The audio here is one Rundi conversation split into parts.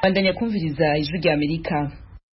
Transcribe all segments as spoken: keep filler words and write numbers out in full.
Bandanya kumviriza ijwi rya Amerika.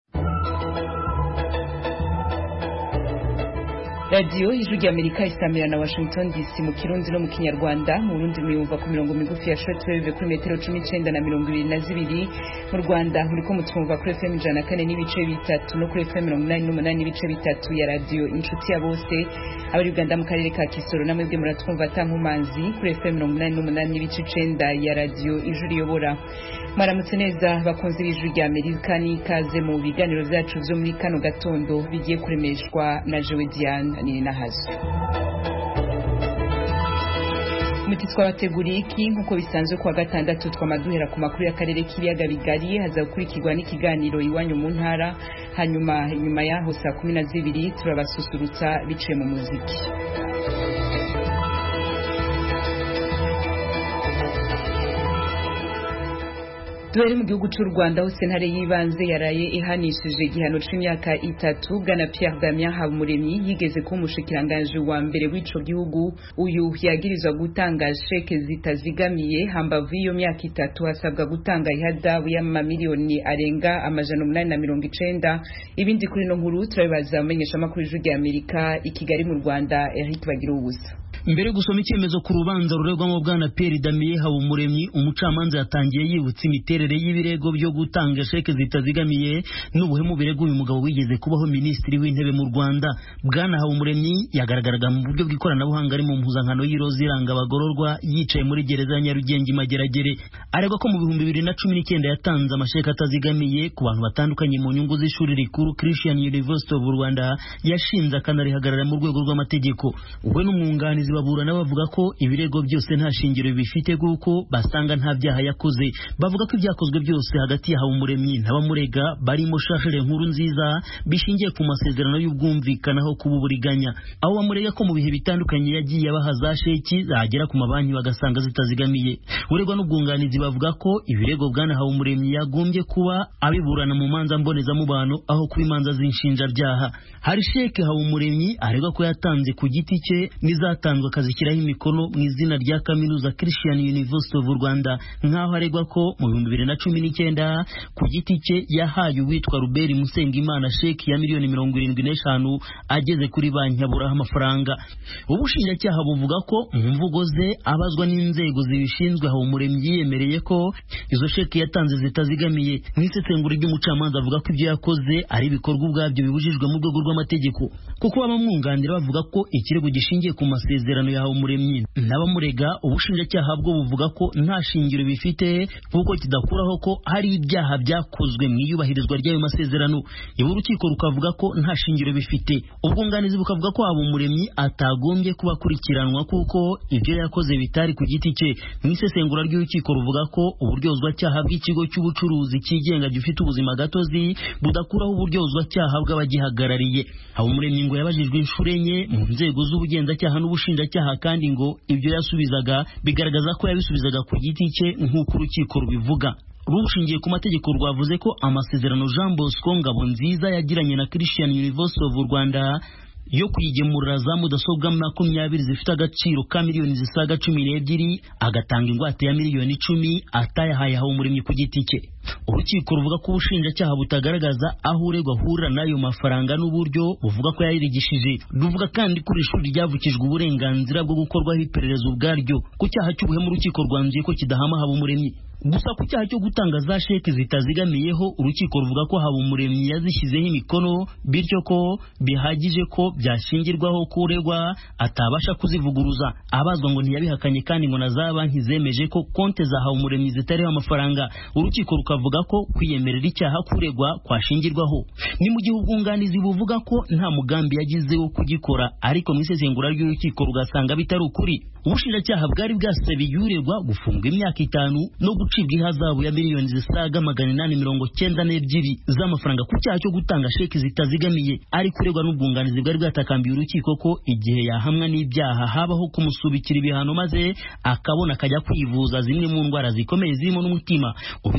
Radio ijwi rya Amerika isamira na Washington D C mu Kirundi no mu Kinyarwanda. Mu Burundi muyumva ku mirongo migufi ya shortwave kuri metero cumi n'icenda na mirongo ibiri na zibiri. Mu Rwanda muriko mutwumva kuri F M ijana na kane n'ibice bitatu no kuri F M mirongo inani n'umunani n'ibice bitatu ya radio Inshuti ya Bose. Abari Uganda mu karere ka Kisoro namwe bwe muratwumva tankumanzi kuri F M mirongo inani n'umunani n'ibice icenda ya radio Ijwi riyobora. Mwaramutse neza bakunzi b'ijwi rya Amerika, ni kaze mu biganiro vyacu vyo muri kano gatondo bigiye kuremeshwa na Jewe Diane ni nahazo. Muti twabateguriye iki nkuko bisanzwe kwa gatandatu twamaduhera ku makuru y'akarere k'ibiyaga bigari, haza gukurikirwa n'ikiganiro iwanyu mu ntara, hanyuma inyuma yaho saa kumi na zibiri turabasusurutsa biciye mu muziki. Duhere mu gihugu cy'u Rwanda hose ntare yibanze yaraye ihanishije igihano c'imyaka itatu Bwana Pierre Damien Habumuremyi yigeze ku mushikiranganje wa mbere w'ico gihugu. Uyu yagirizwa gutanga sheke zitazigamiye, hambavu iyo myaka itatu hasabwa gutanga ihadabu y'amamiliyoni arenga amajana umunani na mirongo icenda. Ibindi kuri no nkuru turabibaza amenyesha makuru y'ijwi rya Amerika i Kigali mu Rwanda, Eric Bagirubusa. Mbere gusoma icyemezo ku rubanza ruregwamo Bwana Pierre Damien Habumuremyi, umucamanza yatangiye yibutsa imiterere y'ibirego byo gutanga sheke zitazigamiye n'ubuhemu birego uyu mugabo wigeze kubaho minisitiri w'intebe mu Rwanda. Bwana Habumuremyi yagaragaraga mu buryo bw'ikoranabuhanga ari mu mpuzankano y'iroza iranga abagororwa, yicaye muri gereza ya Nyarugenge Mageragere. Aregwa ko mu bihumbi bibiri na cumi n'icyenda yatanze amasheke atazigamiye ku bantu batandukanye mu nyungu z'ishuri rikuru Christian University of Rwanda yashinze akanarihagarara mu rwego rw'amategeko. We n'umwunganizi baburana bavuga ko ibirego byose nta shingiro bifite kuko basanga nta byaha yakoze. Bavuga ko ibyakozwe byose hagati ya Habumuremyi n'abamurega barimo Charles Nkurunziza bishingiye ku masezerano y'ubwumvikanaho kububuriganya, aho bamurega ko mu bihe bitandukanye yagiye abaha za sheki zagera ku mabanki bagasanga zitazigamiye. Uregwa n'ubwunganizi bavuga ko ibirego Bwana Habumuremyi yagombye kuba abiburana mu manza mbonezamubano aho kuba imanza z'inshinjabyaha. Hari sheke Habumuremyi aregwa ko yatanze ku giti cye n'izatanzwe akazishyiraho imikono mu izina rya Kaminuza Christian University of Rwanda, nk'aho aregwa ko mu bihumbi bibiri na cumi n'icyenda ku giti cye yahaye uwitwa Robert Musengimana sheki ya miliyoni mirongo irindwi n'eshanu ageze kuri banki aburaho amafaranga. Ubushinjacyaha buvuga ko mu mvugo ze abazwa n'inzego zibishinzwe Habumuremyi yiyemereye ko izo sheki yatanze zitazigamiye. N'isesengura ry'umucamanza avuga ko ibyo yakoze ari ibikorwa ubwabyo bibujijwe mu rwego rw'amategeko, kuko abamwunganira bavuga ko ikirego gishingiye ku masezerano ya Habumuremyi n'abamurega. Ubushinjacyaha bwo buvuga ko nta shingiro bifite kuko kidakuraho ko hari ibyaha byakozwe mu iyubahirizwa ry'ayo masezerano. Ibu urukiko rukavuga ko nta shingiro bifite. Ubwunganizi bukavuga ko Habumuremyi atagombye kuba akurikiranwa kuko ibyo yakoze bitari ku giti cye. Mu isesengura ry'urukiko ruvuga ko uburyozwacyaha bw'ikigo cy'ubucuruzi cyigenga gifite ubuzima gatozi budakuraho uburyozwacyaha bw'abagihagarariye. Habumuremyi ngo yabajijwe inshuro enye mu nzego z'ubugenzacyaha n'ubushinjacyaha, kandi ngo ibyo yasubizaga bigaragaza ko yabisubizaga ku giti cye nk'uko urukiko rubivuga. Rushingiye ku mategeko rwavuze ko amasezerano Jean Bosco Ngabonziza yagiranye na Christian University of Rwanda yo kuyigemurira za mudasobwa makumyabiri zifite agaciro ka miliyoni zisaga cumi n'ebyiri, agatanga ingwate ya miliyoni icumi atayahaye Habumuremyi ku giti cye. Urukiko ruvuga ko ubushinjacyaha butagaragaza aho uregwa ahurira n'ayo mafaranga n'uburyo buvuga ko yayirigishije. Ruvuga kandi ko ishuri ryavukijwe uburenganzira bwo gukorwaho iperereza ubwaryo ku cyaha cy'ubuhemu. Urukiko rwanzuye ko kidahama Habumuremyi. Gusa ku cyaha cyo gutanga za sheke zitazigamiyeho urukiko ruvuga ko Habumuremyi yazishyizeho imikono, bityo ko bihagije ko byashingirwaho kuregwa atabasha kuzivuguruza. Abazwa ngo ntiyabihakanye kandi ngo na za banki zemeje ko konte za Habumuremyi zitariho amafaranga. Urukiko rukavuga ko kwiyemerera icyaha kuregwa kwashingirwaho. Ni mu gihe ubwunganizi buvuga ko nta mugambi yagize wo kugikora, ariko mu isesengura ry'urukiko rugasanga bitari ukuri. Ubushinjacyaha bwari bwasabiye uregwa gufungwa imyaka itanu no gucibwa ihazabu ya miliyoni zisaga magana inani mirongo cyenda n'ebyiri z'amafaranga ku cyaha cyo gutanga sheki zitazigamiye. Ari kuregwa n'ubwunganizi bwari bwatakambiye urukiko ko igihe yahamwa n'ibyaha habaho kumusubikira ibihano maze akabona akajya kwivuza zimwe mu ndwara zikomeye zirimo n'umutima. Urukiko rw'isumbuye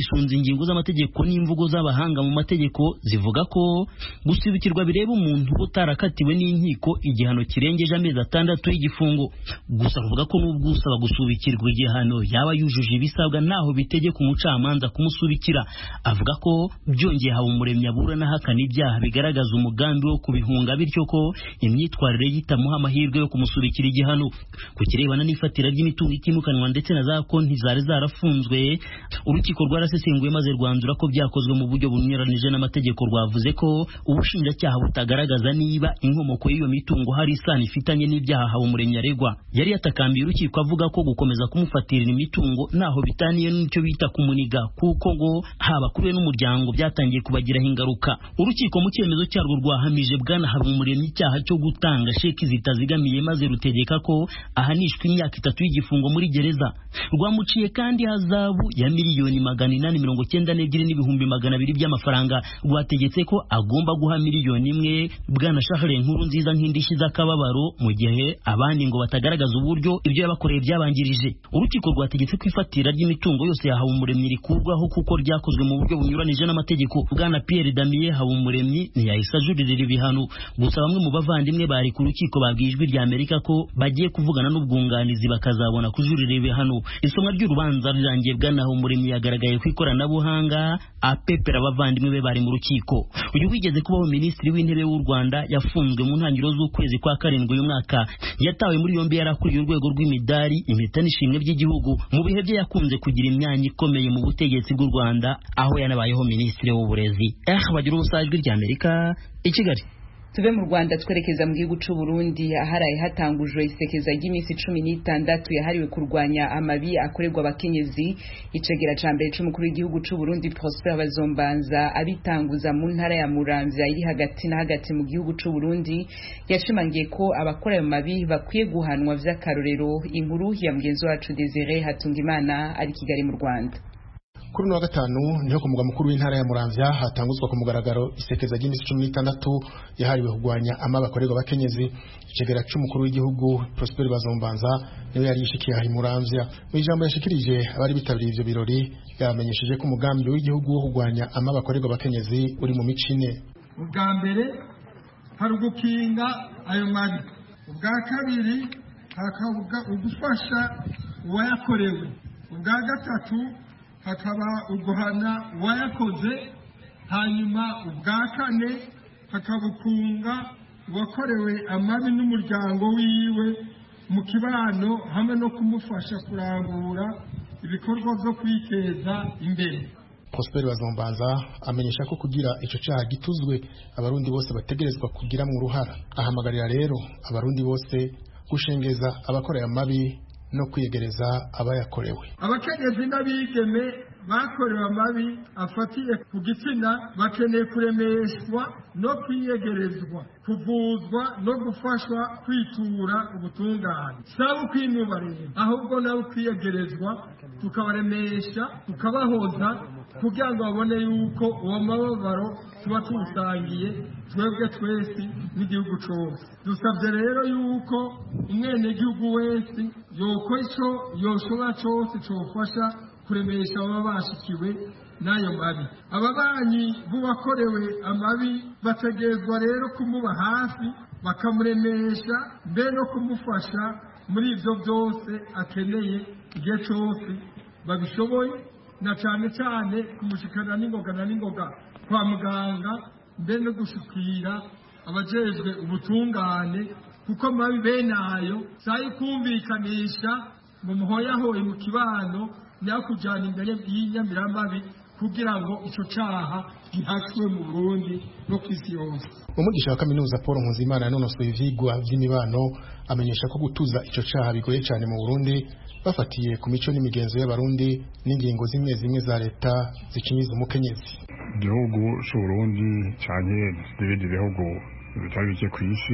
gisunze ingingo z'amategeko n'imvugo z'abahanga mu mategeko zivuga ko gusubikirwa bireba umuntu utarakatiwe n'inkiko igihano kirengeje amezi atandatu y'igifungo. Gusa avuga ko n'ubwo usaba gusubikirwa igihano yaba yujuje ibisabwa naho bitegeka umucamanza kumusubikira. Avuga ko byongeye Habumuremyi aburana ahakana ibyaha bigaragaza umugambi wo kubihunga, bityo ko imyitwarire yitamuha amahirwe yo kumusubikira igihano. Ku kirebana n'ifatira ry'imitungo itimukanwa ndetse na za konti zari zarafunzwe, urukiko rwarasesenguye maze rwanzura ko byakozwe mu buryo bunyuranije n'amategeko. Rwavuze ko ubushinjacyaha butagaragaza niba inkomoko y'iyo mitungo hari isano ifitanye n'ibyaha Habumuremyi aregwa. Yari yatakambiye urukiko avuga ko gukomeza kumufatirira imitungo naho bitaniye n'icyo bita kumuniga, kuko ngo haba kuri we n'umuryango byatangiye kubagiraho ingaruka. Urukiko mu cyemezo cyarwo rwahamije bwana Habumuremyi icyaha cyo gutanga sheki zitazigamiye maze rutegeka ko ahanishwa imyaka itatu y'igifungo muri gereza. Rwamuciye kandi hazabu ya miliyoni magana inani mirongo cyenda n'ebyiri n'ibihumbi magana abiri by'amafaranga. Rwategetse ko agomba guha miliyoni imwe bwana Charles Nkurunziza nk'indishyi z'akababaro mu gihe abandi ngo batagaragaza uburyo ibyo yabakoreye byabangirije. Urukiko rwategetse ko ifatira ry'imitungo yose ya Habumuremyi rikurwaho kuko ryakozwe mu buryo bunyuranije n'amategeko. Bwana Pierre Damien Habumuremyi ntiyahise ajuririra ibihano. Gusa bamwe mu bavandimwe bari ku rukiko babwiye Ijwi rya Amerika ko bagiye kuvugana n'ubwunganizi bakazabona kujuririra ibihano. Isomwa ry'urubanza rirangiye bwana Habumuremyi yagaragaye ku ikoranabuhanga apepera abavandimwe be bari mu rukiko. Uyu wigeze kubaho minisitiri w'intebe w'u Rwanda yafunzwe mu ntangiriro z'ukwezi kwa karindwi uyu mwaka. Yatawe muri yombi yarakuriye urwego rw'imidari, impeta n'ishimwe by'igihugu. Mu bihe bye yakunze kugira imyanya ikomeye mu butegetsi bw'u Rwanda, aho yanabayeho minisitiri w'uburezi. Eh bagira ubusajwi rya Amerika i Kigali. Tuve mu Rwanda twerekeza mu gihugu cy'u Burundi aharaye hatangujwe isekeza ry'iminsi cumi n'itandatu yahariwe kurwanya amabi akorerwa abakenyezi. Icegera ca mbere c'umukuru w'igihugu cy'u Burundi Prosper Bazombanza abitanguza mu ntara ya Muramvya iri hagati na hagati mu gihugu cy'u Burundi yashimangiye ko abakora ayo mabi bakwiye guhanwa vy'akarorero. Inkuru ya mugenzi wacu Desire Hatungimana ari Kigali mu Rwanda. Kuri wa gatanu niho ku mugwa mukuru w'intara ya Muramvya hatanguzwa ku mugaragaro isekeza ry'iminsi cumi n'itandatu yahariwe kurwanya amabi akorerwa abakenyezi. Icegera c'umukuru w'igihugu Prosper Bazombanza niwe yari yishikiye aho i Muramvya. Mu ijambo yashikirije abari bitabiriye ivyo birori yamenyesheje ko umugambi w'igihugu wo kurwanya amabi akorerwa abakenyezi uri mu micine. Ubwa mbere hari ugukinga ayo mabi, ubwa kabiri hakavuga ugufasha uwayakorewe, ubwa gatatu hakaba uguhana uwayakoze, hanyuma ubwa kane hakabukunga uwakorewe amabi n'umuryango wiwe mu kibano hamwe no kumufasha kurangura ibikorwa byo kwiteza imbere. Prosper Bazombanza amenyesha ko kugira ico cyaha gituzwe abarundi bose bategerezwa kugira mu ruhara. Ahamagarira rero abarundi bose gushengeza abakorera amabi no kwiyegereza abayakorewe. Abakenyezi n'abigeme bakorewe amabi afatiye ku gitsina bakeneye kuremeshwa no kwiyegerezwa, kuvuzwa no gufashwa kwitura ubutungane. Sabu kwinubarira ahubwo nabo kwiyegerezwa, tukabaremesha tukabahoza kugira ngo babone yuko uwo mababaro tuba tuwusangiye twebwe twese n'igihugu cyose. Dusabye rero yuko umwenegihugu wese yokora ico yoshobora cyose cyofasha kuremesha ababa bashikiwe n'ayo mabi. Ababanyi b'uwakorewe amabi bategerezwa rero kumuba hafi bakamuremesha mbere no kumufasha muri ibyo byose akeneye igihe cyose babishoboye, na cyane cyane kumushikana n'ingoga na n'ingoga kwa muganga mbere no gushikira abajejwe ubutungane, kuko mabi bene ayo sayi kumvikanisha mu muhoyahoye mu kibano nyakujana imbere y'inyamiramabi kugira ngo ico caha gihashwe mu Burundi no kwisi yose. Umugisha wa kaminuza Paul Nkuzimana yanonosoye ivyigwa vy'imibano amenyesha ko gutuza ico caha bigoye cyane mu Burundi bafatiye ku mico n'imigenzo y'abarundi n'ingingo zimwe zimwe za leta zikinyiza umukenyezi. Igihugu cy'u Burundi cyane n'ibindi bihugu bitari bike ku isi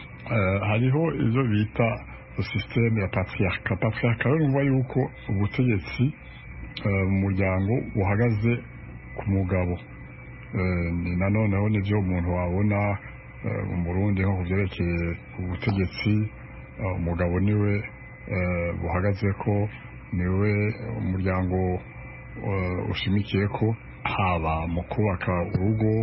hariho izo bita systeme ya patriarcat. Patriarcat ni uvuga yuko ubutegetsi mu muryango buhagaze ku mugabo. Nanoneho nivyo umuntu wabona mu Burundi nko kuvyerekeye ubutegetsi, umugabo niwe buhagaze ko, niwe umuryango ushimikiye ko haba mu kubaka urugo,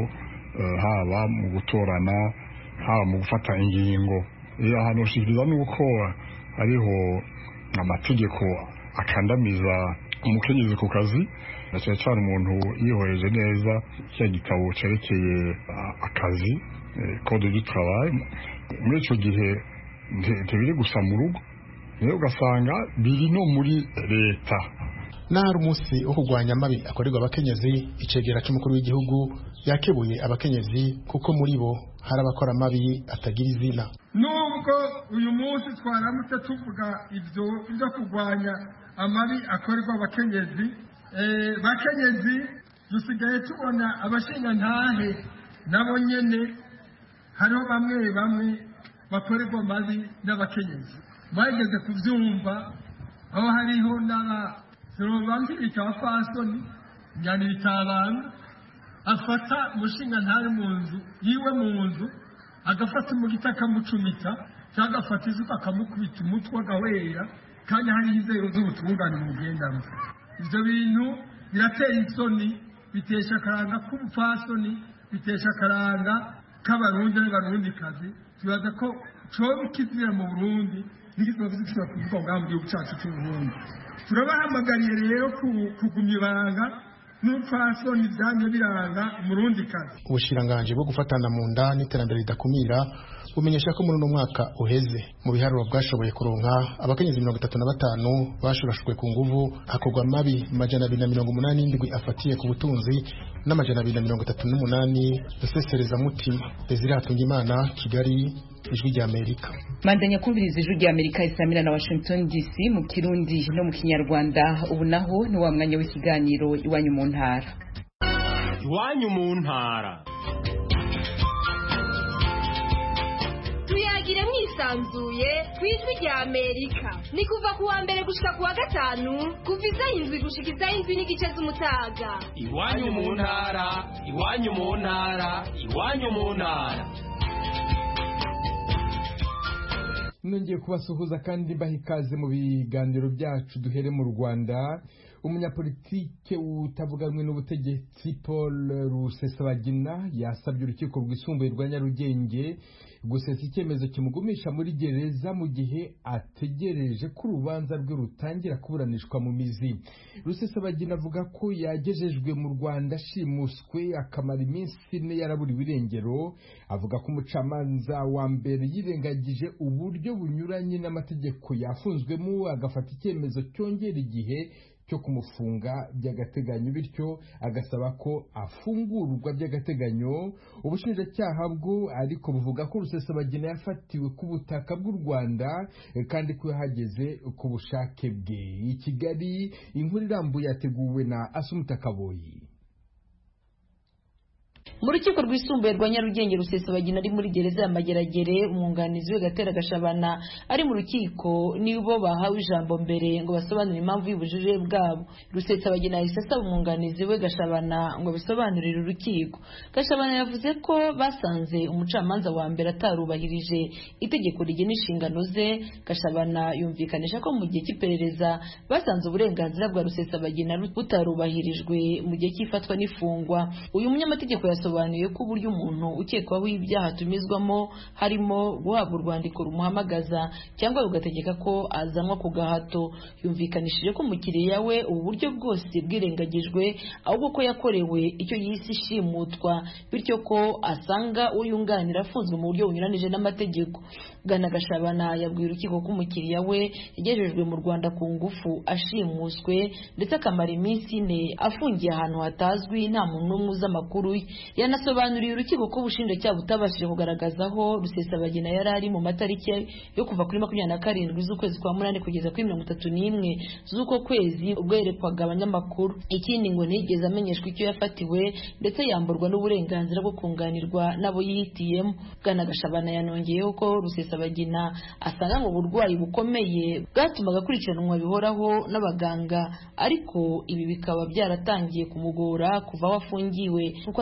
haba mu gutorana, haba mu gufata ingingo. Ahantu ushikiriza nuko hariho amategeko akandamiza umukenyezi ku kazi, na cyane cyane umuntu yihoreje neza cya gitabo cyerekeye akazi, code du travail. Muri icyo gihe ntibiri gusa mu rugo, niyo ugasanga biri no muri leta. Nahari umunsi wo kurwanya amabi akorerwa abakenyezi, icegera cy'umukuru w'igihugu yakebuye abakenyezi kuko muri bo hari abakora amabi atagira izina. Nubwo uyu munsi twaramutse tuvuga ibyo byo kurwanya amabi akorerwa abakenyezi, eh bakenyezi dusigaye tubona abashinga ntahe nabo nyene hariho bamwe bamwe bakorerwa amabi n'abakenyezi. Bageze kuvyumva aho hariho n'aba Robanti ikafasoni nyani bitabana afata mushinga ntari mu nzu yiwe mu nzu agafata mu gitaka mucumita cyangwa afata izuba akamukubita umutwe agahwera kandi hari inzego z'ubutungane mu gendamo. Ibyo bintu biratera isoni, bitesha akaranga k'ubupfasoni, bitesha akaranga k'abarundi n'abarundi kazi. Tubaza ko coba kizira mu Burundi n'igizwe bizikira kuvuga ngo mu gihugu cyacu cy'u Burundi. Turabahamagariye rero kugumya ibanga n'ubupfasoni byanye biranga umurundi kazi. Ubushiranganje bwo gufatana mu nda n'iterambere ridakumira bumenyesha ko muri uno mwaka uheze mu biharuro bwashoboye kuronka abakenyezi mirongo itatu na batanu bashurashwe ku nguvu, hakorwa mabi majana abiri na mirongo umunani n'indwi afatiye ku butunzi n'amajana abiri na mirongo itatu n'umunani dusesereza mutima. Desire Hatungimana, Kigali, Ijwi rya Amerika. Mandanya kumviriza Ijwi rya Amerika isamira na Washington D C mu Kirundi no mu Kinyarwanda. Ubu naho ni wa mwanya w'ikiganiro iwanyu mu ntara. Iwanyu mu ntara. Tuyagire mwisanzuye kwijwi rya Amerika. Ni kuva kuwa mbere gushika kuwa gatanu, kuva isaha indwi gushika isaha indwi n'igice z'umutaga. Iwanyu mu ntara, iwanyu mu ntara, iwanyu mu ntara. Nongeye kubasuhuza kandi mbaha ikaze mu biganiro byacu. Duhere mu Rwanda. Umunyapolitike utavuga rumwe n'ubutegetsi Paul Rusesabagina yasabye urukiko rwisumbuye rwa Nyarugenge gusesa icyemezo kimugumisha muri gereza mu gihe ategereje ko urubanza rwe rutangira kuburanishwa mu mizi. Rusesabagina avuga ko yagejejwe mu Rwanda ashimuswe akamara iminsi ine yaraburiwe irengero. Avuga ko umucamanza wa mbere yirengagije uburyo bunyuranye n'amategeko yafunzwemo, agafata icyemezo cyongera igihe cyo kumufunga by'agateganyo, bityo agasaba ko afungurwa by'agateganyo. Ubushinjacyaha bwo ariko buvuga ko Rusesabagina yafatiwe ku butaka bw'u Rwanda kandi ko yahageze ku bushake bwe. I Kigali, inkuru irambuye yateguwe na Asumuta Kaboyi. Mu rukiko rwisumbuye rwa Nyarugenge, Rusesabagina ari muri gereza ya Mageragere, umwunganizi we Gatera Gashabana ari mu rukiko nibo bahawe ijambo mbere ngo basobanure impamvu y'ubujurire bwabo. Rusesabagina yahise asaba umwunganizi we Gashabana ngo bisobanurire urukiko. Gashabana yavuze ko basanze umucamanza wa mbere atarubahirije itegeko rigena inshingano ze. Gashabana yumvikanisha ko mu gihe cy'iperereza basanze uburenganzira bwa Rusesabagina butarubahirijwe mu gihe cy'ifatwa n'ifungwa. Uyu munyamategeko yasobanuye ko uburyo umuntu ukekwaho ibyaha atumizwamo harimo guhabwa urwandiko rumuhamagaza cyangwa rugategeka ko azanwa ku gahato. Yumvikanishije ko umukiriya we ubu buryo bwose bwirengagijwe, ahubwo ko yakorewe icyo yise ishimutwa, bityo ko asanga uwo yunganira afunzwe mu buryo bunyuranije n'amategeko. Bwana Gashabana yabwiye urukiko ko umukiriya we yagejejwe mu Rwanda ku ngufu, ashimuswe ndetse akamara iminsi ine afungiye ahantu hatazwi, nta muntu n'umwe uzi amakuru ye. Yanasobanuriye urukiko ko ubushinjacyaha butabashije kugaragaza aho Rusesabagina yari ari mu matariki yo kuva kuri makumyabiri na karindwi z'ukwezi kwa munani kugeza kuri mirongo itatu n'imwe z'uko kwezi ubwo yerekwaga abanyamakuru. Ikindi ngo ntigeze amenyeshwa icyo yafatiwe ndetse yamburwa n'uburenganzira bwo kunganirwa nabo yihitiyemo. Bwana Gashabana yanongeyeho ko Rusesabagina asanga ngo uburwayi bukomeye bwatumaga akurikiranwa bihoraho n'abaganga, ariko ibi bikaba byaratangiye kumugora kuva aho afungiwe kuko atabasha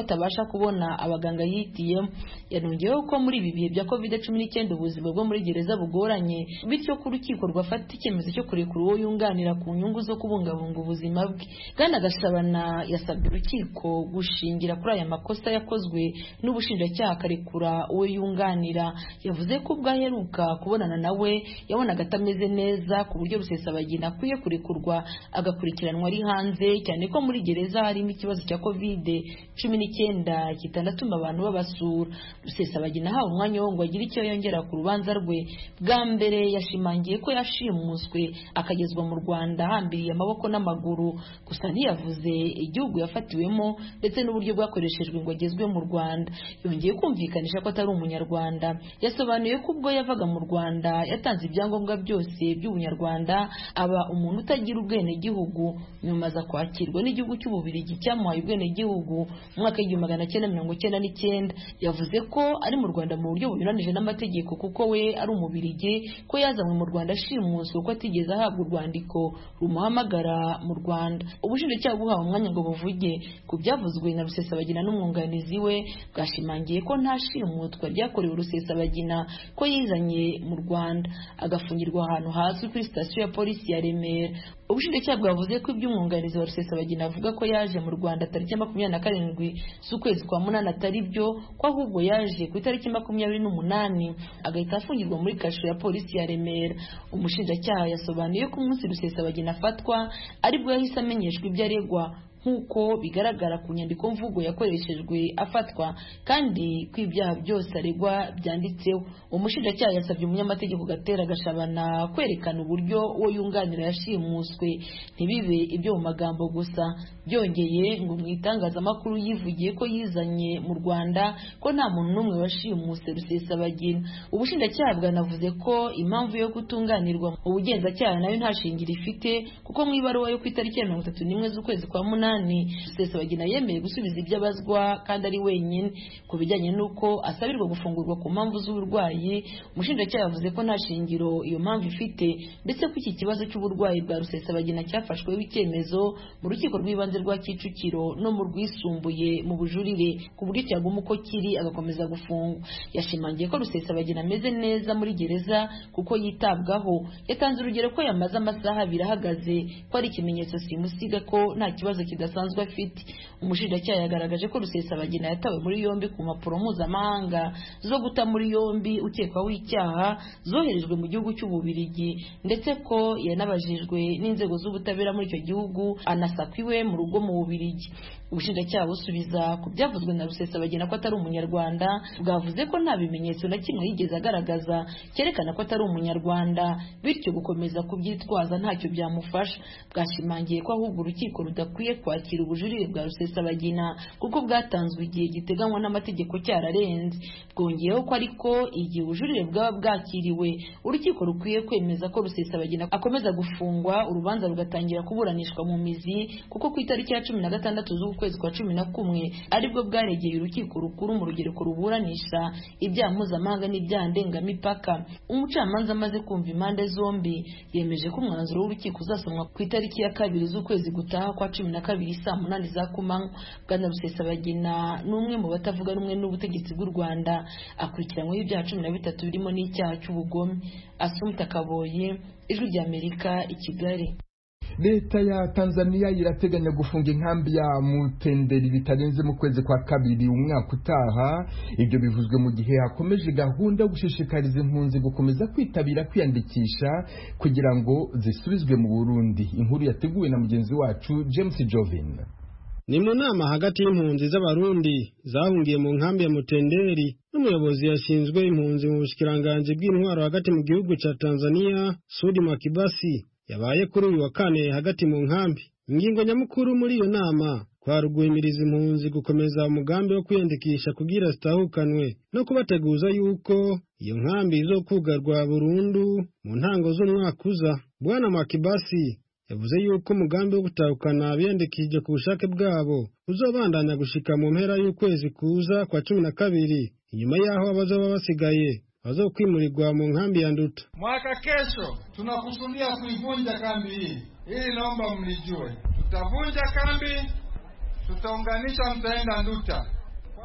kubona abaganga yitiyemo. Yanongeyeho ko muri ibi bihe bya covid cumi n'icyenda ubuzima bwo muri gereza bugoranye, bityo ko urukiko rwafata icyemezo cyo kurekura uwo yunganira ku nyungu zo kubungabunga ubuzima bwe. Bwana Gashabana yasabye urukiko gushingira kuri aya makosa yakozwe n'ubushinjacyaha akarekura uwo yunganira. Yavuze ko ubwo aheruka kubonana nawe yabonaga atameze neza ku buryo Rusesabagina akwiye kurekurwa agakurikiranwa ari hanze, cyane ko muri gereza harimo ikibazo cya covid cumi n'icyenda kitanatuma abantu babasura. Rusesabagina ahawe umwanya wo ngo agire icyo yongera ku rubanza rwe. Bwa mbere yashimangiye ko yashimuswe akagezwa mu Rwanda ahambiriye amaboko n'amaguru, gusa ntiyavuze igihugu yafatiwemo ndetse n'uburyo bwakoreshejwe ngo agezwe mu Rwanda. Yongeye kumvikanisha ko atari umunyarwanda. Yasobanuye ko ubwo yavaga mu Rwanda yatanze ibyangombwa byose by'ubunyarwanda, aba umuntu utagira ubwenegihugu, nyuma aza kwakirwa n'igihugu cy'Ububiligi cyamuhaye ubwenegihugu mu mwaka w'igihumbi magana cyenda mirongo cyenda n'icyenda. Yavuze ko ari mu Rwanda mu buryo bunyuranije n'amategeko kuko we ari Umubiligi, ko yazanywe mu Rwanda ashimuswe ko atigeze ahabwa urwandiko rumuhamagara mu Rwanda. Ubushinjacyaha buhawe umwanya ngo buvuge ku byavuzwe na Rusesabagina n'umwunganizi we, bwashimangiye ko nta shimutwa ryakorewe Rusesabagina, ko yizanye mu Rwanda agafungirwa ahantu hazwi kuri sitasiyo ya polisi ya Remera. Ubushinjacyaha bwavuze ko iby'umwunganizi wa Rusesabagina avuga ko yaje mu Rwanda tariki makumyabiri na karindwi z'ukwezi kwa munani atari byo, ko ahubwo yaje ku itariki makumyabiri n'umunani agahita afungirwa muri kasho ya polisi ya Remera. Umushinjacyaha yasobanuye ko umunsi Rusesabagina afatwa aribwo yahise amenyeshwa ibyo aregwa, nk'uko bigaragara ku nyandiko mvugo yakoreshejwe afatwa, kandi ko ibyaha byose aregwa byanditseho. Umushinjacyaha yasabye umunyamategeko Gatera Gashabana kwerekana uburyo uwo yunganira yashimuswe, ntibibe ibyo mu magambo gusa. Byongeye ngo mu itangazamakuru yivugiye ko yizanye mu Rwanda, ko nta muntu n'umwe washimuse Rusesabagina. Ubushinjacyaha bwanavuze ko impamvu yo kutunganirwa mu bugenzacyaha nayo nta shingiro ifite, kuko mu ibaruwa yo ku itariki ya mirongo itatu n'imwe z'ukwezi kwa munani Rusesabagina yemeye gusubiza ibyo abazwa kandi ari wenyine. Ku bijyanye n'uko asabirwa gufungurwa ku mpamvu z'uburwayi, umushinjacyaha yavuze ko nta shingiro iyo mpamvu ifite, ndetse ko iki kibazo cy'uburwayi bwa Rusesabagina cyafashweho icyemezo mu rukiko rw'ibanze rwa Kicukiro no mu rwisumbuye mu bujurire, ku buryo cyaguma uko kiri agakomeza gufungwa. Yashimangiye ko Rusesabagina ameze neza muri gereza kuko yitabwaho. Yatanze urugero ko yamaze amasaha abiri ahagaze, ko ari ikimenyetso simusiga ko nta kibazo kidasanzwe afite. Umushinjacyaha yagaragaje ko Rusesabagina yatawe muri yombi ku mpapuro mpuzamahanga zo guta muri yombi ukekwaho icyaha zoherejwe mu gihugu cy'Ububiligi, ndetse ko yanabajijwe n'inzego z'ubutabera muri icyo gihugu anasakwiwe mu rugo mu Bubiligi. Ubushinjacyaha busubiza ku byavuzwe na Rusesabagina ko atari umunyarwanda, bwavuze ko nta bimenyetso na kimwe yigeze agaragaza cyerekana ko atari umunyarwanda, bityo gukomeza kubyitwaza ntacyo byamufasha. Bwashimangiye ko ahubwo urukiko rudakwiye kwakira ubujurire bwa Rusesabagina kuko bwatanzwe igihe giteganywa n'amategeko cyararenze. Bwongeyeho ko ariko igihe ubujurire bwaba bwakiriwe, urukiko rukwiye kwemeza ko Rusesabagina akomeza gufungwa, urubanza rugatangira kuburanishwa mu mizi, kuko ku itariki ya cumi na gatandatu z'ukwezi kwa cumi na kumwe aribwo bwaregeye urukiko rukuru mu rugereko ruburanisha ibyaha mpuzamahanga n'ibyaha ndengamipaka. Umucamanza amaze kumva impande zombi yemeje ko umwanzuro w'urukiko uzasomwa ku itariki ya kabiri z'ukwezi gutaha kwa cumi na kabiri saa munani za kumanywa. Bwana Rusesabagina ni umwe mu batavuga rumwe n'ubutegetsi bw'u Rwanda, akurikiranyweho ibyaha cumi na bitatu birimo n'icyaha cy'ubugome. Assumpta Kaboyi, Ijwi ry'Amerika, i Kigali. Leta ya Tanzania irateganya gufunga inkambi ya Mutenderi bitarenze mu kwezi kwa kabiri umwaka utaha. Ibyo bivuzwe mu gihe hakomeje gahunda yo gushishikariza impunzi gukomeza kwitabira kwiyandikisha kugira ngo zisubizwe mu Burundi. Inkuru yateguwe na mugenzi wacu James Jovin. Ni mu nama hagati y'impunzi z'abarundi zahungiye mu nkambi ya Mutenderi n'umuyobozi yashinzwe impunzi mu bushikiranganje bw'intwaro hagati mu gihugu ca Tanzania, Sudi Makibasi, yabaye kuri uyu wa kane hagati mu nkambi. Ingingo nyamukuru muri iyo nama kwari uguhimiriza impunzi gukomeza umugambi wo kwiyandikisha kugira zitahukanwe no kubateguza yuko iyo nkambi izokugarwa burundu mu ntango z'umwaka uza. Bwana Makibasi yavuze yuko umugambi wo gutahukana abiyandikishije ku bushake bwabo uzobandanya gushika mu mpera y'ukwezi kuza kwa cumi na kabiri, inyuma yaho abazoba basigaye wazokwimurirwa mu nkambi ya Nduta. Mwaka kesho tunakusudia kuivunja kambi hii. Hili naomba mlijue. Tutavunja kambi, tutaunganisha, mtaenda Nduta.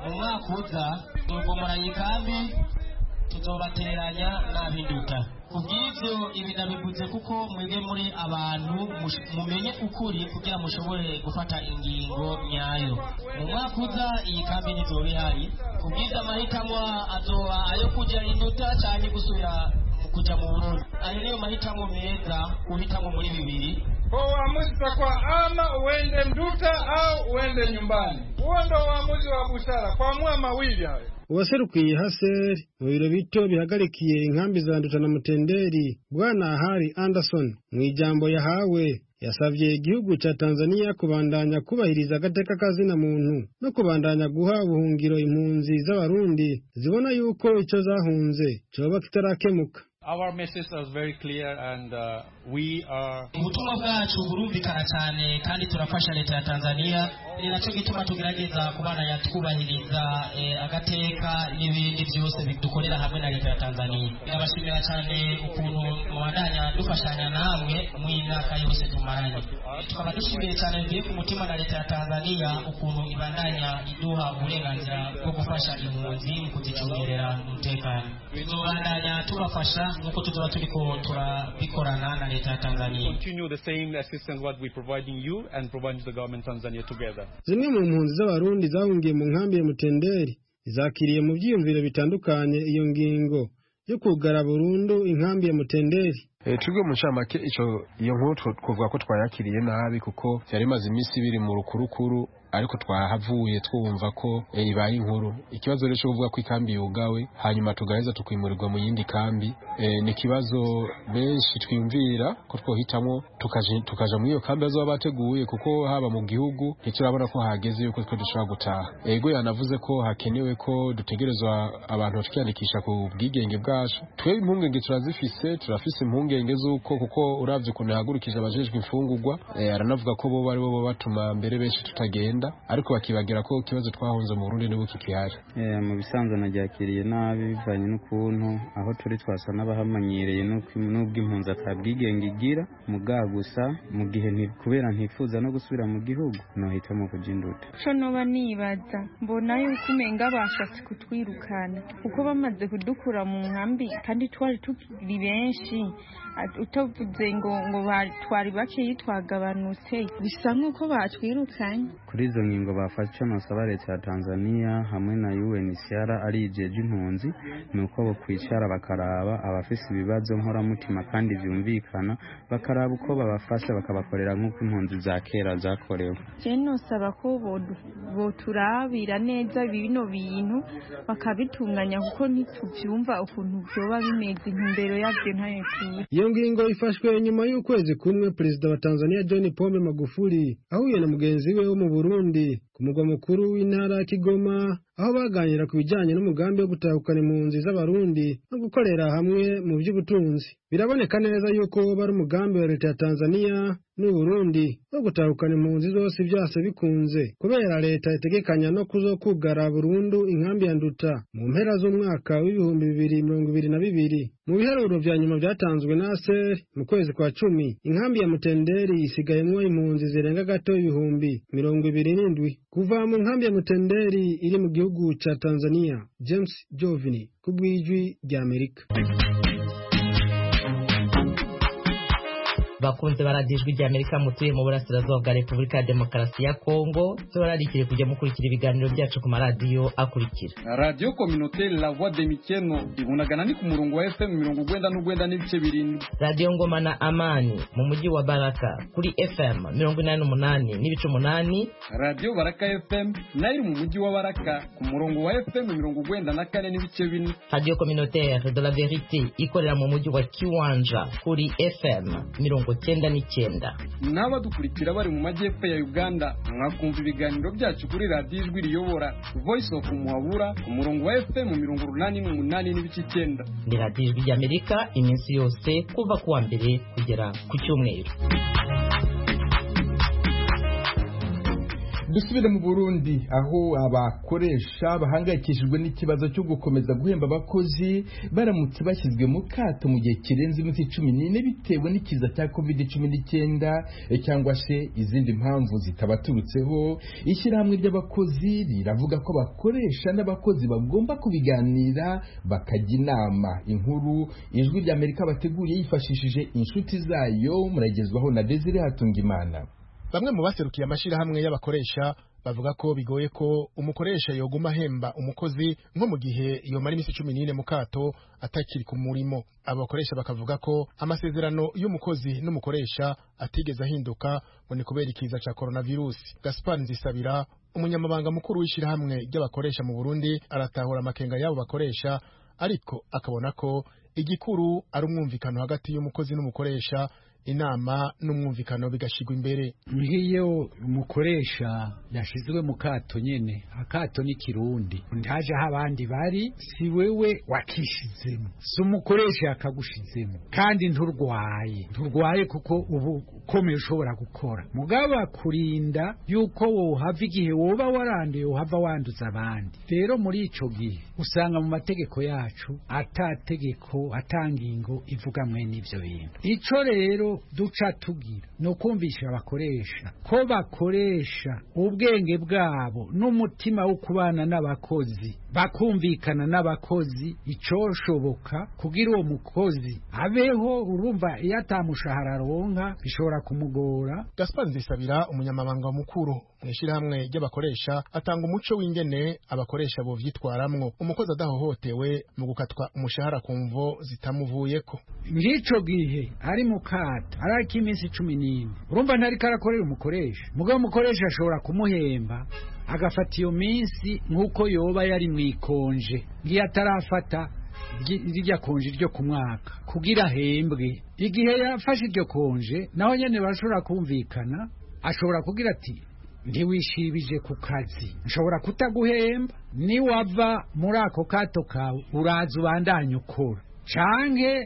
mu mwaka uza tugomora ikambi tuzobateranya n'abinduta kubw'ivyo ibi nabivuze kuko mwebwe muri abantu mumenye ukuri kugira mushobore gufata ingingo nyayo. Mu mwaka uza iyi kambi ntizoba ihari kubw'ivyo amahitamo azoba ayo kuja induta canke gusubira kuja mu Burundi. Ayo niyo mahitamo meza uhitamo muri bibiri. Kwa uamuzi utakuwa ama uende Nduta au uende nyumbani. Huo ndo uamuzi wa busara kwa mua mawili hayo. Uwaserukiye Haser mu biro bito bihagarikiye inkambi za Nduta na Mutenderi Bwana Hari Anderson mu ijambo yahawe yasavye igihugu ca Tanzania kubandanya kubahiriza agateka kazina muntu no kubandanya guha ubuhungiro impunzi z'abarundi zibona yuko ico zahunze coba kitarakemuka. Our message is very clear and uh, we are ubutumwa bwacu burumvikana cyane kandi turafasha leta ya Tanzania ni nacyo gituma tugerageza kubana yatwubahiriza eh, agateka n'ibindi byose bidukorera hamwe na leta ya Tanzania. Ndabashimira cyane ukuntu mwandanya dufashanya namwe mu myaka yose tumaranye. Tukaba dushimiye cyane biye ku mutima na leta ya Tanzania ukuntu ibandanya iduha uburenganzira bwo gufasha impunzi mu kuzicungerera umutekano. Tuzobandanya tubafasha nuko tuzoba turiko turabikorana na leta ya Tanzania. Continue the same assistance what we providing you and providing the government Tanzania together. Zimwe mu mpunzi z'abarundi zahungiye mu nkambi ya Mutenderi zakiriye mu byiyumviro bitandukanye iyo ngingo yo kugara burundu inkambi ya Mutenderi. Eh twebwe mu ncamake ico iyo nkuru kuvuga ko twayakiriye nabi kuko yari maze iminsi biri mu rukurukuru ariko twahavuye twumva ko ibaye inkuru. Ikibazo rero cyo kuvuga ko ikambi yugawe hanyuma tugaheza tukwimurirwa mu yindi kambi e, ni kibazo benshi twimvira ko twohitamo tukaje tukaja muri iyo kambi azo bateguye kuko haba mu gihugu ntiturabona ko hageze yuko twe dushobora gutaha. Ego yanavuze ko hakenewe ko dutegerezwa abantu tukiyandikisha ku bwigenge bwacu. Twe impungenge turazifise turafise impungenge zuko kuko uravye ukuntu hagurukije abajejwe imfungurwa e, aranavuga ko bo bari bo batuma mbere benshi tutagenda ariko bakibagira ko kibazo twahunze mu Burundi nibo kikihari. Eh mu bisanzwe najakiriye nabi bivanye n'ukuntu aho turi twasa n'abahamanyereye n'ubwo impunzi atabwigenge igira muga gusa mu gihe nti kubera ntifuza no gusubira mu gihugu no hitamo kujinduta. Cyo noba nibaza mbona yuko umenga bashatse kutwirukana kuko bamaze kudukura mu nkambi kandi twari tukiri benshi utavuze ngo ngo twari bake yitwagabanutse bisa nkuko batwirukanye. Kuri izo ngingo bafashe nosaba leta ya Tanzania hamwe na U N H C R ari ijeje impunzi nuko bo kwicara bakaraba abafise ibibazo nkoramutima kandi byumvikana bakaraba uko babafasha bakabakorera nk'uko impunzi za kera zakorewe. Je nosaba ko boturabira neza bino bintu bakabitunganya kuko ntituvyumva ukuntu byoba bimeze intumbero yavyo ntayo tuzi. Iyo ngingo ifashwe nyuma y'ukwezi kumwe Perezida wa Tanzania John Pombe Magufuli ahuye na mugenzi we wo mu Burundi ku mugwa mukuru w'intara ya Kigoma aho baganira ku bijanye n'umugambi wo gutahukana impunzi z'abarundi no gukorera hamwe mu by'ubutunzi. Biraboneka neza yuko bari umugambi wa leta ya Tanzania n'u Burundi wo gutahukana impunzi zose byase bikunze kubera leta itegekanya no kuzokugara burundu inkambi ya Nduta mu mpera z'umwaka w'ibihumbi bibiri mirongo ibiri na bibiri. Mu biharuro vya nyuma byatanzwe na Aser mu kwezi kwa cumi inkambi ya Mutenderi isigayemwo impunzi zirenga gato ibihumbi mirongo ibiri n'indwi. Kuva mu nkambi ya Mutenderi iri mu gihugu cha Tanzania, James Jovini kubwijwi rya Amerika. Bakunze baradijwi rya Amerika mutuye mu burasirazuba bwa Repubulika ya Demokarasi ya Kongo turarikire kujya mukurikira ibiganiro byacu ku maradiyo akurikira. Radio Communautaire La Voix de Mikeno ibunagana ni ku murongo wa F M mirongo ugwenda n'ugwenda n'ibice birindwi. Radio Ngoma na Amani mu mujyi wa Baraka kuri F M mirongo inani n'umunani n'ibice umunani. Radio Baraka F M nayo mu mujyi wa Baraka ku murongo wa F M mirongo ugwenda na kane n'ibice bine. Radio Communautaire de la Vérité ikorera mu mujyi wa Kiwanja kuri F M mirongo cyenda n'icyenda. N'abadukurikira bari mu majyepfo ya Uganda mwakumva ibiganiro byacu kuri radio ijwi riyobora Voice of Muhabura ku murongo wa F M mirongo urunani n'umunani n'ibice icyenda. Ni radio ijwi ry'Amerika iminsi yose kuva kuwa mbere kugera ku cyumweru. dusubire mu Burundi aho abakoresha bahangayikishijwe n'ikibazo cyo gukomeza guhemba abakozi baramutse bashyizwe mu kato mu gihe kirenze iminsi cumi n'ine bitewe n'ikiza cya covid cumi n'icyenda cyangwa se izindi mpamvu zitabaturutseho. Ishyirahamwe ry'abakozi riravuga ko abakoresha n'abakozi bagomba kubiganira bakajya inama. Inkuru Ijwi ry'Amerika bateguriye yifashishije inshuti zayo, muragezwaho na Desire Hatungimana. Bamwe mu baserukiye amashirahamwe y'abakoresha bavuga ko bigoye ko umukoresha yoguma ahemba umukozi nko mu gihe iyo mari imisi cumi n'ine mu kato atakiri ku murimo. Abakoresha bakavuga ko amasezerano y'umukozi n'umukoresha atigeze ahinduka ngo ni kubera ikiza ca coronavirus. Gaspar Nzisabira, umunyamabanga mukuru w'ishirahamwe ry'abakoresha mu Burundi, aratahura amakenga y'abo bakoresha, ariko akabona ko igikuru ari umwumvikano hagati y'umukozi n'umukoresha, inama n'umwumvikano bigashigwa imbere. Ngiyo umukoresha yashizwe mu kato nyene, akato ni Kirundi, ndaje aho abandi bari, si wewe wakishizemo, si umukoresha yakagushizemo, kandi nturwaye nturwaye kuko ubu komeye ushobora gukora, mugaba kurinda yuko wohava igihe woba waranduye wohava wanduza abandi. Rero muri ico gihe usanga mu mategeko yacu atategeko atangingo ivuga mwe n'ivyo bintu. Ico rero duca tugira no kumvisha abakoresha ko bakoresha ubwenge bwabo n'umutima wo kubana n'abakozi, bakumvikana n'abakozi icoshoboka kugira uwo mukozi abeho. Urumva iyo atamushahara ronka bishobora kumugora. Gaspar Nzisabira, umunyamabanga mukuru mw'ishirahamwe ry'abakoresha, atanga umuco w'ingene abakoresha bo vyitwaramwo umukozi adahohotewe mu gukatwa umushahara ku mvo zitamuvuyeko. Ng'ico gihe ari mu kato ariko iminsi cumi n'ine, urumva ntari karakorera umukoresha, mugabo umukoresha ashobora kumuhemba agafata iyo minsi nk'uko yoba yari mwikonje, ngiye atarafata rirya konje ryo ku mwaka kugira ahembwe. Igihe yafashe iryo konje naho nyene bashobora kumvikana, ashobora kugira ati ntiwishibije ku kazi, nshobora kutaguhemba, ni wava muri ako kato kawe uraza ubandanye ukora, canke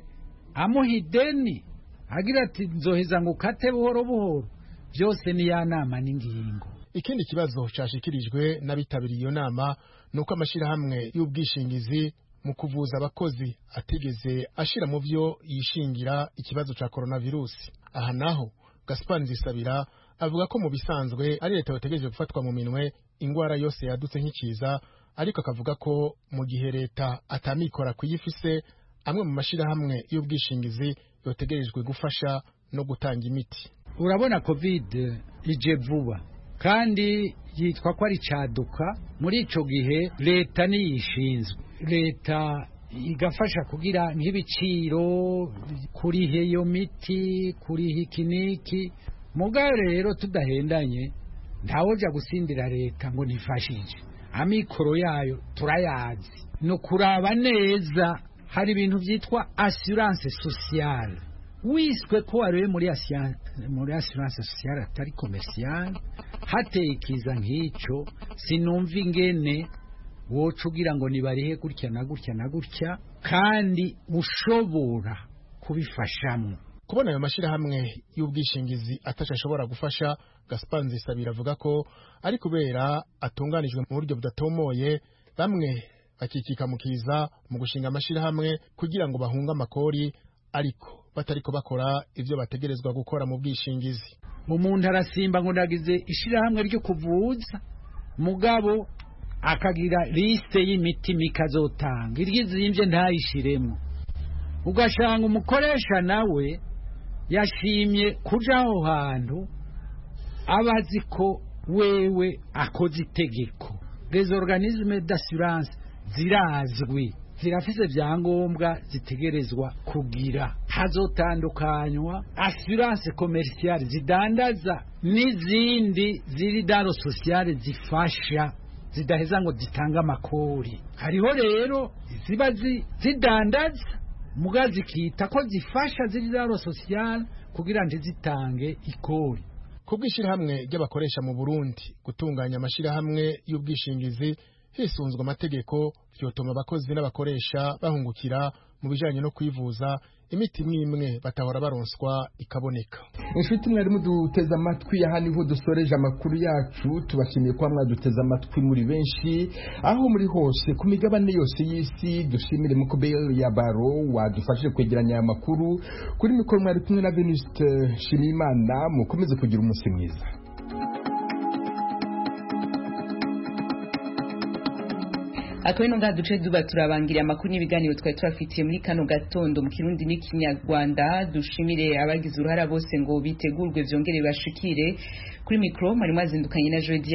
amuhideni agira ati nzoheza ngo ukate buhoro buhoro. Byose ni ya nama n'ingingo. Ikindi kibazo cyashikirijwe n'abitabiriye iyo nama nuko amashirahamwe y'ubwishingizi mu kuvuza abakozi atigeze ashira mu vyo yishingira ikibazo ca coronavirus. Aha naho Gaspar Nzisabira avuga ko mu bisanzwe ari leta yotegereje gufatwa mu minwe ingwara yose yadutse nk'ikiza, ariko akavuga ko mu gihe leta atamikora kuyifise, amwe mu mashirahamwe y'ubwishingizi yotegerejwe gufasha no gutanga imiti. Urabona covid ije vuba kandi yitwa ko ari caduka. Muri ico gihe leta niyishinzwe, leta igafasha kugira nk'ibiciro, kurihe iyo miti, kurihe ikiniki. Mugabo rero tudahendanye ntawoja gusindira leta ngo nifashije, amikoro yayo turayazi. No kuraba neza hari ibintu vyitwa assurance sociale, wiswe ko warewe muri assurance muri assurance sociale atari commercial, hateye ikiza nk'ico sinumva ingene woca ugira ngo nibarihe gutya na gutya na gutya kandi ushobora kubifashamo. Kubona ayo mashirahamwe y'ubwishingizi atashobora gufasha, Gaspar Nzisabira avuga ko ari kubera atunganijwe mu buryo budatomoye, bamwe bakikika mukiza mu gushinga amashirahamwe kugira ngo bahunga amakori, ariko batariko bakora ivyo bategerezwa gukora mu bwishingizi. Umuntu arasimba ngo ndagize ishirahamwe ryo kuvuza, mugabo akagira liste y'imiti mikazotanga iryizimbye ntayishiremo, ugashanga umukoresha nawe yashimye kuja aho hantu abazi ko wewe akoze itegeko. Les organismes d'assurance zirazwi, zirafise vyangombwa zitegerezwa kugira. Hazotandukanywa assurance commerciale zidandaza n'izindi ziri daro sociale zifasha, zidaheza ngo zitanga amakori. Hariho rero ziba zidandaza muga zikita ko zifasha ziri daro sociale kugira ntizitange ikori. Kubwishirahamwe ry'abakoresha mu Burundi gutunganya amashirahamwe y'ubwishingizi hisunzwe amategeko vyotuma abakozi n'abakoresha bahungukira mu bijanye no kwivuza imiti imwe batahora baronswa ikaboneka. Inshuti mwari muduteze amatwi, aha niho dusoreje amakuru yacu. Tubashimiye kuba mwaduteze amatwi muri benshi aho muri hose ku migabane yose y'isi. Dushimire Mukobel ya Baro wadufashije kwegeranya aya makuru. Kuri mikoro mwari kumwe na Venuste Shimimana. Mukomeze kugira umunsi mwiza. Akweno nga duce duba turabangiriye amakuru n'ibiganiro twari twafitiye muri kano gatondo mu Kirundi n'ikinyarwanda. Dushimire abagize uruhara bose ngo bitegurwe vyongere bashikire. Kuri mikro mwari mwazindukanye na Joy